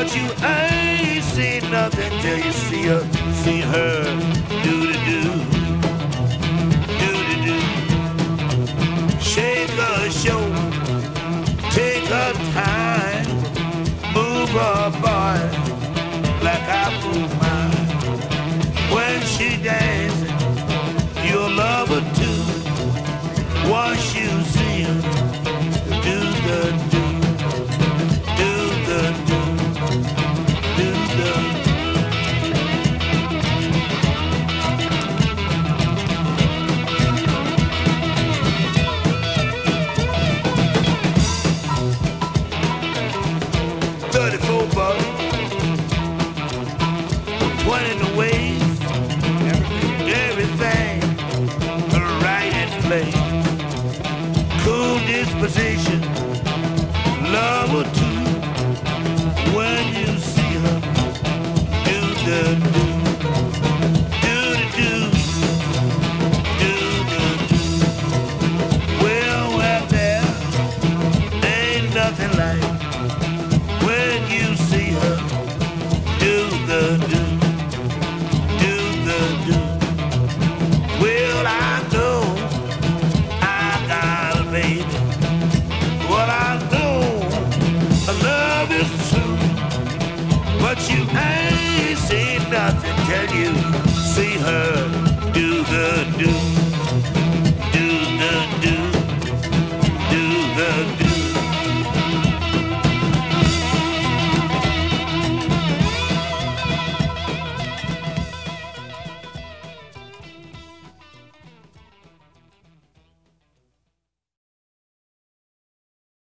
you ain't seen nothing till you see her, see her do-do-do, do-do-do. Shake her shoulder, take her time, move her body like I move mine. When she dances, you'll love her too. Once you see her, do the do, do the do, do the. 34 bucks, 20 in the waist, everything right in place. Cool disposition, love her too.